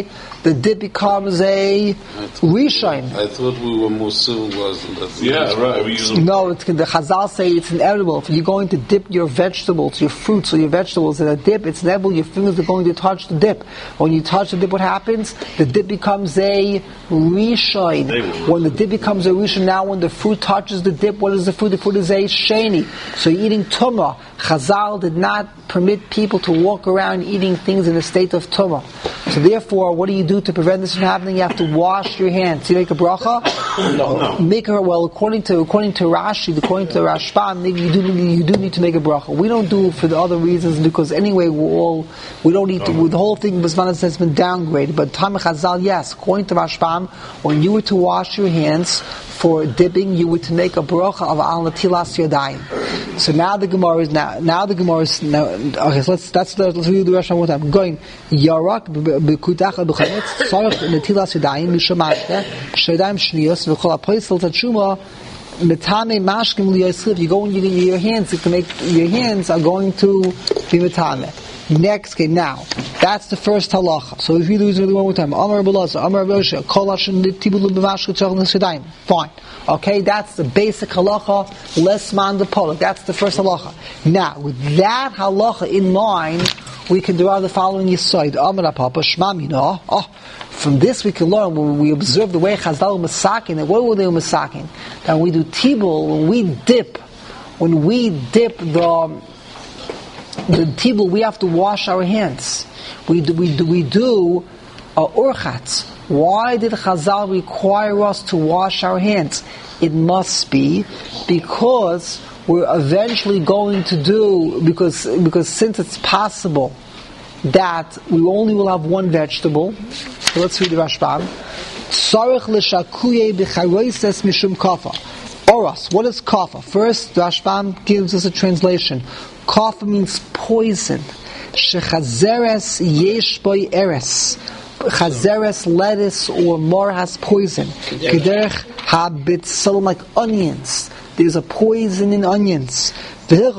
rishon. I thought we were more civilized than that. Yeah, right. No, the Chazal say it's inevitable. If you're going to dip your vegetables, your fruits or your vegetables in a dip, it's inevitable your fingers are going to touch the dip. When you touch the dip, what happens? The dip becomes a rishon. When the dip becomes a rishon, now when the fruit touches the dip, what is the fruit? The fruit is a sheni. So you're eating tumah. Chazal did not permit people to walk around eating things in a state of tumah. So therefore, what do you do to prevent this from happening? You have to wash your hands. You make a bracha? No. Make her, well, according to Rashi, according to Rashbam, you do need to make a bracha. We don't do it for the other reasons, because anyway, we don't need to, the whole thing has been downgraded. But Tamei Chazal, yes, according to Rashbam, when you were to wash your hands for dipping, you were to make a bracha of al natilas yadayim. So now the Gemara is okay. So let's read the Rashbam one time. I'm going yarak b'kutach b'chametz sarach natilas yadayim mishamashke shadayim shniyos v'chol apoisel tachuma metame mashkim liyasif. You go and you get your hands. You can make your hands are going to be metame. Next, okay, now that's the first halacha. So if you do it one more time, Amar B'Lazar, Amar B'Osha, Kol Hashem Tibulu B'Mashke Tzorach Nesudayim. Fine. Okay, that's the basic halacha. Less man the polak. That's the first halacha. Now, with that halacha in mind, we can derive the following yesod. Amar Papa Shma Mina. From this we can learn, when we observe the way Chazal Masakin, and what were they Masakin? That when we do tibul, when we dip the tibul, we have to wash our hands. We do urchatz. Why did Chazal require us to wash our hands? It must be because we're eventually going to do, because since it's possible that we only will have one vegetable. So let's read the Rashbam. Tzarich l'shakuye b'charoises mishum kafa. Oros. What is kafa? First, the Rashbam gives us a translation. Kafa means poison. Shechazeres yesh boi eres. Chazeres, lettuce, or more has poison. Kederech habitzel, like onions. There's a poison in onions. For the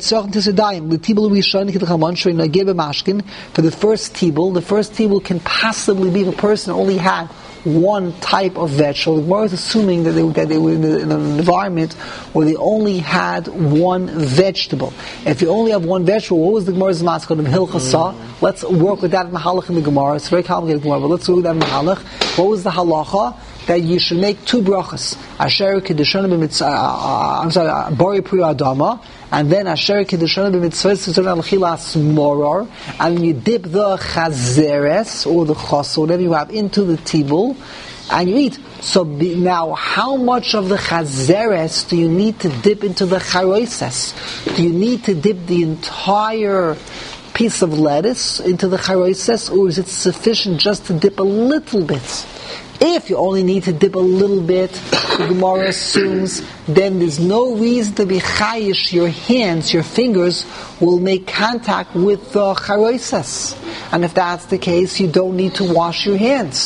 first tibul can possibly be if a person only had one type of vegetable. The Gemara is assuming that they were in an environment where they only had one vegetable. If you only have one vegetable, what was the Gemara's maskot of Hilchasa? Let's work with that mahalach in the Gemara. It's a very complicated Gemara, but let's work with that mahalach. What was the halacha? That you should make two brachas. Asher kedushanim b'mitzvah, bori pri adama, and then asher kedushanim b'mitzvah tzon al-chilas moror, and when you dip the chazeres or the chos, or whatever you have, into the tibul, and you eat. So now, how much of the chazeres do you need to dip into the charoises? Do you need to dip the entire piece of lettuce into the charoises, or is it sufficient just to dip a little bit? If you only need to dip a little bit, the Gemara assumes, then there's no reason to be chayish. Your hands, your fingers, will make contact with the charoises. And if that's the case, you don't need to wash your hands.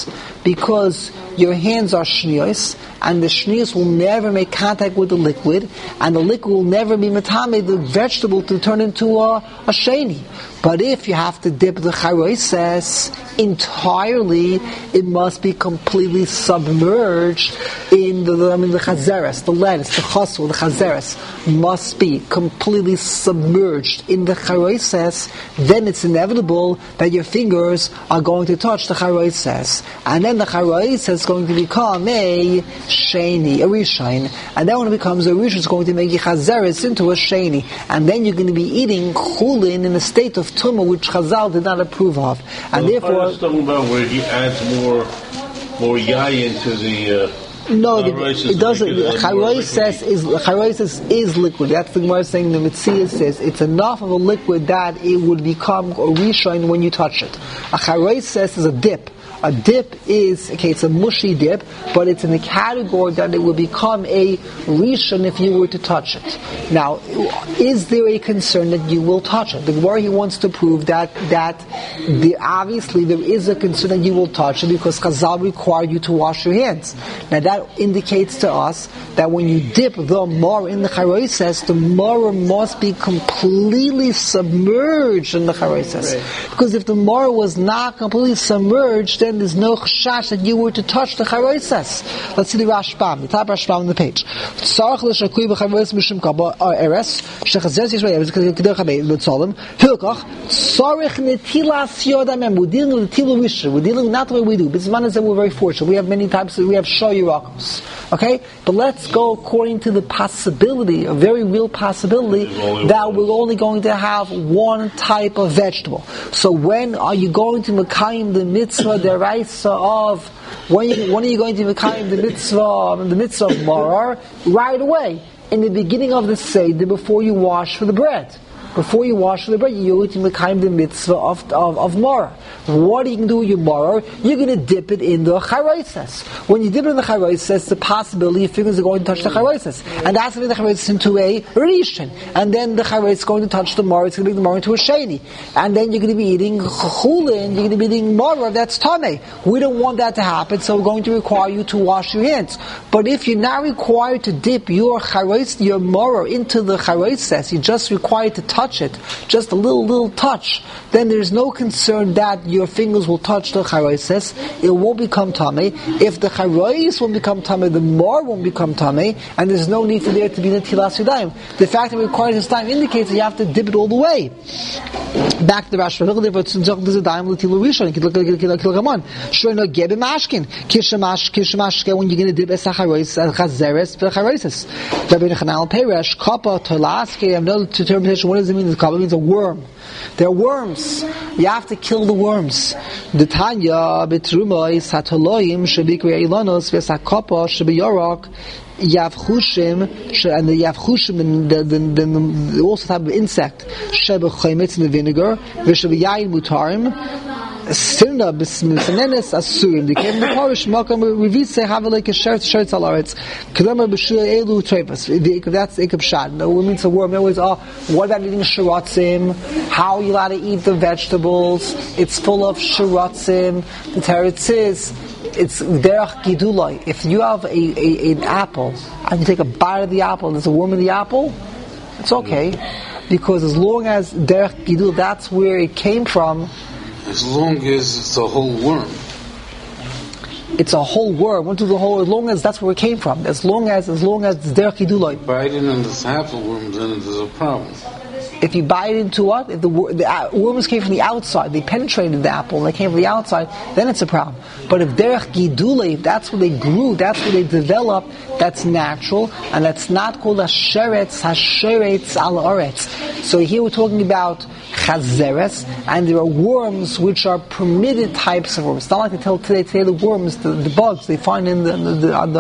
because your hands are shniyos, and the shniyos will never make contact with the liquid, and the liquid will never be metame, the vegetable, to turn into a sheni. But if you have to dip the charoises entirely, it must be completely submerged in the chazeres, the lettuce, the chasur, the chazeres must be completely submerged in the charoises. Then it's inevitable that your fingers are going to touch the charoises, and then the charoises is going to become a sheni, a rishon, and then when it becomes a rishon, it's going to make your chazeres into a sheni, and then you're going to be eating chulin in a state of tumah which Chazal did not approve of, and therefore. I was talking about where he adds more yai into the. No, it doesn't. Charoises is liquid. That's the Gemara saying. The Metzia says it's enough of a liquid that it would become a rishon when you touch it. A charoises is a dip. A dip is, it's a mushy dip, but it's in the category that it will become a rishon if you were to touch it. Now, is there a concern that you will touch it? The Gemara, he wants to prove that obviously there is a concern that you will touch it because Chazal required you to wash your hands. Now that indicates to us that when you dip the mar in the charoises, the mar must be completely submerged in the charoises. Right. Because if the mar was not completely submerged, then there's no chashash that you were to touch the charoises. Let's see the Rashbam, the top Rashbam on the page. We're dealing with the tilu rishon. We're dealing not the way we do. Bisman said we're very fortunate. We have many types. We have shoyurakos. Okay, but let's go according to the possibility, a very real possibility, that we're only going to have one type of vegetable. So when are you going to mekayim the mitzvah deraisa of? When are you going to mekayim the mitzvah of marar? Right away, in the beginning of the seder, before you wash for the bread. Before you wash the bread, you're going to mekayim the mitzvah of maror. What are you going to do with your maror? You're going to dip it in the charoises. When you dip it in the charoises, the possibility your fingers are going to touch the charoises. And that's going to make the charoises into a rishon. And then the charoises is going to touch the maror, it's going to make the maror into a sheni. And then you're going to be eating chulin, you're going to be eating maror, that's tameh. We don't want that to happen, so we're going to require you to wash your hands. But if you're not required to dip your charois, your maror into the charoises, you're just required to touch it, just a little touch, then there's no concern that your fingers will touch the charoises. It won't become tameh. If the charois won't become tameh, the mar won't become tameh, and there's no need for there to be netilas yadayim. The fact that it requires this time indicates that you have to dip it all the way. Back to the Rashi. Look at when you're going to dip esacharois chazeres charoises. Rabbi Nechanal Peresh Kappa Tolaske. I have no determination. What does it mean? The kappa means a worm. There are worms. You have to kill the worms. The Tanya betrumoi satoloim shebikri ilanos v'sakapa shebiyorok yavchushim, and the yavchushim, and the also type of insect shebechometz in the vinegar v'shebiyayin mutarim. Sinna b'smenenes asurim. They came in the parish. Makam revise have like a shirt alaretz. Kadama b'shua elu trepas. That's ikab shad. No, it means a worm. Always, what about eating shiratzim? How are you allowed to eat the vegetables? It's full of shiratzim. The teretz is, it's derech gidulai. If you have an apple and you take a bite of the apple and there's a worm in the apple, it's okay, because as long as derech gidul, that's where it came from. As long as it's a whole worm. It's a whole worm. What do the whole? As long as that's where it came from. As long as it's derech gidulai. Biting into half a worm, then there's a problem. If you bite into what? If the worms came from the outside, they penetrated the apple, and they came from the outside, then it's a problem. But if derech gidulei, if that's where they grew, that's where they developed, that's natural, and that's not called hasheretz al oretz. So here we're talking about chazeres, and there are worms which are permitted types of worms. It's not like they tell today the worms, the bugs they find in the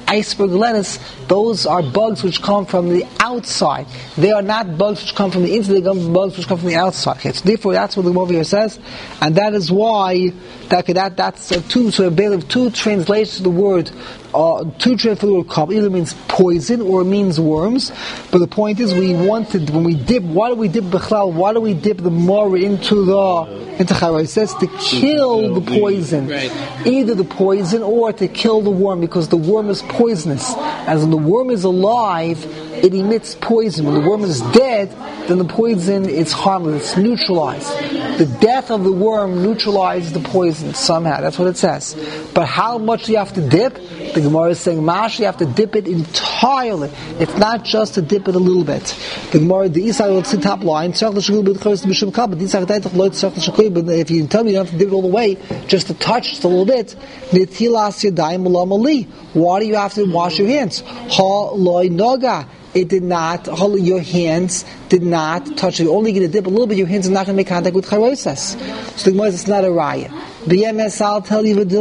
iceberg lettuce, those are bugs which come from the outside. They are not bugs which come from the inside, they are bugs which come from the outside. Okay, so therefore that's what the Gemara here says, and that is why that's two translations of the word, two translations for the word kaf. Either means poison or it means worms. But the point is, when we dip, why do we dip b'chlal? Why do we dip the mora into chayrus? It says to kill the poison, either the poison or to kill the worm, because the worm is poisonous. As when the worm is alive, it emits poison. When the worm is dead, then the poison is harmless, it's neutralized. The death of the worm neutralizes the poison somehow. That's what it says. But how much do you have to dip? The Gemara is saying, Mash, you have to dip it entirely. It's not just to dip it a little bit. The Gemara, the Isai will see top line, but if you tell me you don't have to dip it all the way, just to touch just a little bit, why do you have to wash your hands? It did not, your hands did not touch it. You're only going to dip a little bit, your hands are not going to make contact with chayrus. So the Gemara, it's not a raya. BMS, I'll tell you, that's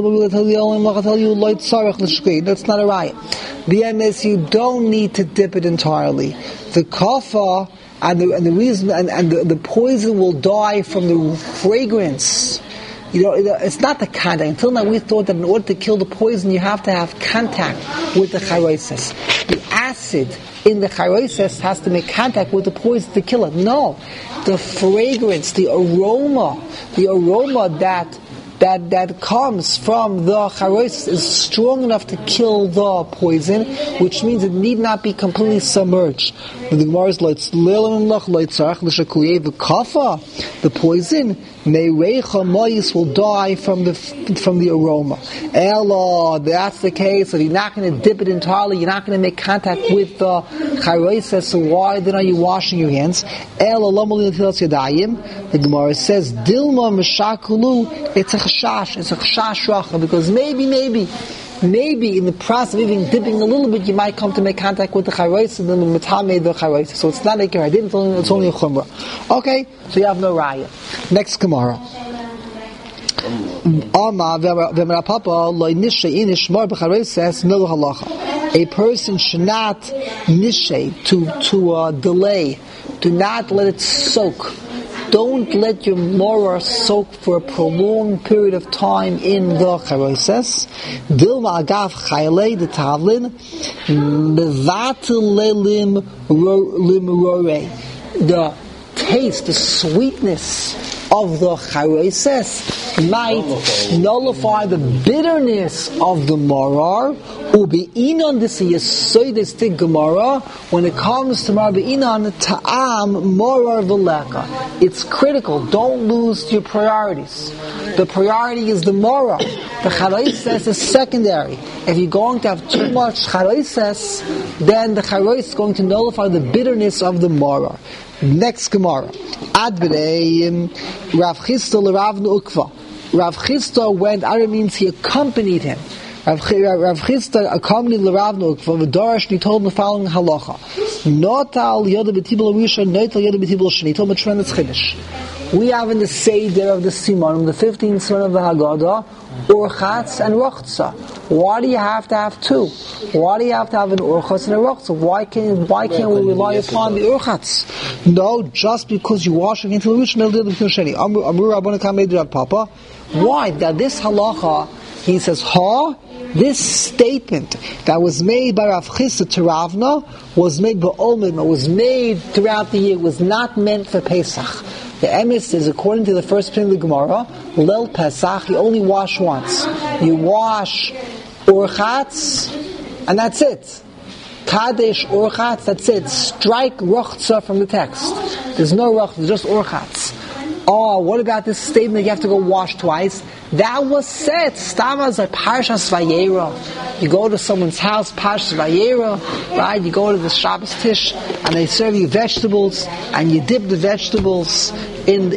not a raya. BMS, you don't need to dip it entirely. The kafa and the reason and the poison will die from the fragrance. It's not the contact. Until now, we thought that in order to kill the poison, you have to have contact with the chayrus. The acid in the chayrus has to make contact with the poison to kill it. No, the fragrance, the aroma that comes from the chayrus is strong enough to kill the poison, which means it need not be completely submerged. The Gemara is the poison will die from the aroma. Ella, that's the case. If you're not going to dip it entirely, you're not going to make contact with the chayrus. So why then are you washing your hands? Ella, the Gemara says, Dilma meshakulu. It's a chashash racha, because maybe in the process of even dipping a little bit, you might come to make contact with the chayrus and then the metame the chayrus. So it's not like a hadin, it's only a chumrah. Okay, so you have no raya. Next Gemara. A person should not nishay to delay. Do not let it soak. Don't let your mora soak for a prolonged period of time in the chayrus. Dilma agav chayle the tavlin bevatel lelim limrore. The taste, the sweetness of the chayrus might nullify the bitterness of the morar. Ube'inon this yesoides the Gemara. When it comes to Marbe'inon ta'am morar v'leka, it's critical. Don't lose your priorities. The priority is the morar. The chayrus is secondary. If you're going to have too much chayrus, then the chayrus is going to nullify the bitterness of the morar. Next Gemara. Adbirei Rav Chisda l'Rav Ukva. Rav Chisda went, Ara means he accompanied him. Rav Chisda accompanied l'Rav Ukva, v'darash, and he told him the following halacha. Not al yoda b'tibul arisha, not al yoda b'tibul sheni. He told him a tremendous chiddush. We have in the Seder of the Simanim, the 15th son of the Haggadah, Urchatz and Rochza. Why do you have to have two? Why do you have to have an Urchatz and a Rochza? Why can't we rely upon the Urchatz? No, just because you wash it into the Rishon, Amur Rabbanu Kamed Rav Papa. Why? That this halacha, he says, this statement that was made by Rav Chisda to Ravna was made by Olmim, was made throughout the year, was not meant for Pesach. The emes is, according to the first opinion of the Gemara, Lel Pesach, you only wash once. You wash Urchatz, and that's it. Kadesh Urchatz, that's it. Strike Rochza from the text. There's no Rochza, just Urchatz. Oh, what about this statement that you have to go wash twice? That was said. Stamas like Parshas Vayera. You go to someone's house, Parshas Vayera, right? You go to the Shabbos Tish, and they serve you vegetables, and you dip the vegetables in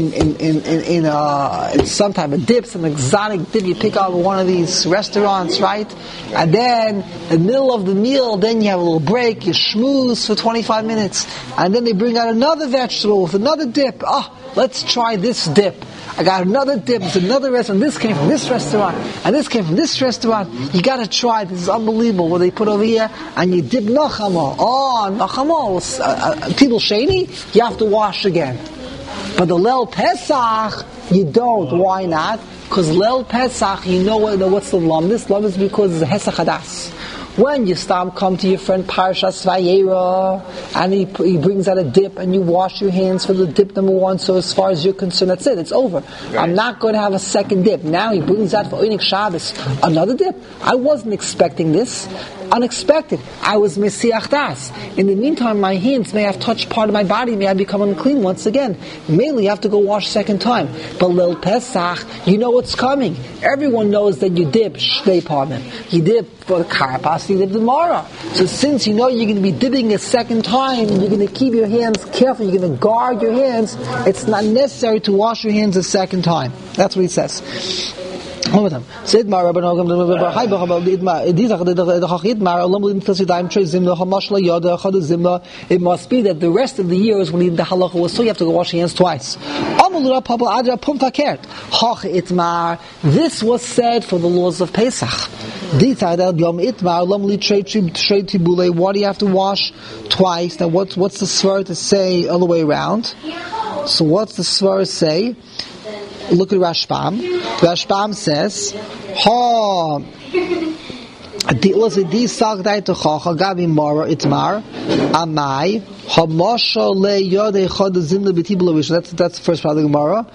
some type of dip, some exotic dip you pick out of one of these restaurants, right? And then in the middle of the meal, then you have a little break, you schmooze for 25 minutes, and then they bring out another vegetable with another dip. Let's try this dip. I got another dip, it's another restaurant, this came from this restaurant, and this came from this restaurant. You gotta try, this is unbelievable what they put over here, and you dip nachama. Nachama, tibul sheni, you have to wash again. But the Leil Pesach, you don't. Why not? Because Leil Pesach, you know what's the lumdis? Lumdis because it's a Hesach Hadas. When you come to your friend Parshas Vayera, and he brings out a dip, and you wash your hands for the dip number 1, so as far as you're concerned, that's it, it's over. Right. I'm not going to have a second dip. Now he brings out for Oinik Shabbos another dip. I wasn't expecting this. Unexpected. I was Mesiach Das. In the meantime, my hands may have touched part of my body, may I become unclean once again. Mainly, you have to go wash second time. But Leil Pesach, you know what's coming. Everyone knows that you dip Shnei Pamim. You dip for the Karpas, you dip the Mara. So since you know you're going to be dipping a second time, you're going to keep your hands careful, you're going to guard your hands, it's not necessary to wash your hands a second time. That's what he says. It must be that the rest of the year is when the halacha was so you have to go wash your hands twice. This was said for the laws of Pesach. Why do you have to wash twice? Now what's the svar to say all the way around? So what's the svar say? Look at Rashbam. Rashbam says, that's the first part of the Gemara.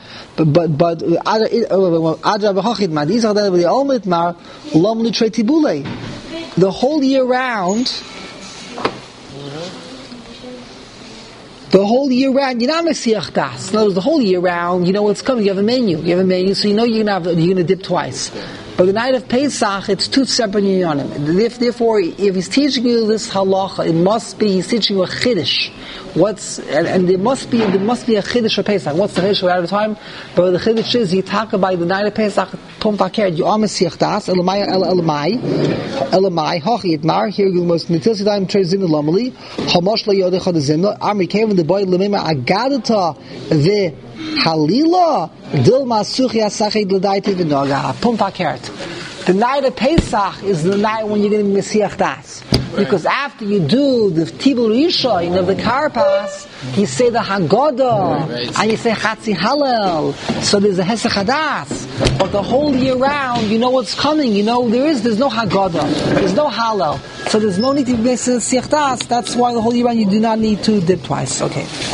The whole year round, you're not Mesiach Das. In other words, the whole year round, you know what's coming. You have a menu, so you know you're gonna dip twice. But the night of Pesach, it's two separate Yonyanim. Therefore, if he's teaching you this halacha, it must be he's teaching you a chiddush. And there must be a chiddush for Pesach. What's the chiddush? We're out of time. But the chiddush is you talk about the night of Pesach. Tom Takert, you are Mesiach Das. Elamai, Hachi Itmar. Here you must until Sidaim Trezim Lamali. Hamosh La Yodecha the Zimna. Amri came in the boy Lemema Agadata the Halila Dilma Suchi Asachet Ladaiti Vinoga. Tom Takert. The night of Pesach is the night when you're going to be Mesiach Das. Because after you do the Tibul Rishon of the Karpas, you say the Haggadah, and you say Chatzi Hallel. So there's a Hesach Hadas. But the whole year round, you know what's coming. You know there's no Haggadah, there's no Hallel. So there's no need to be Mesiach Das. That's why the whole year round you do not need to dip twice. Okay.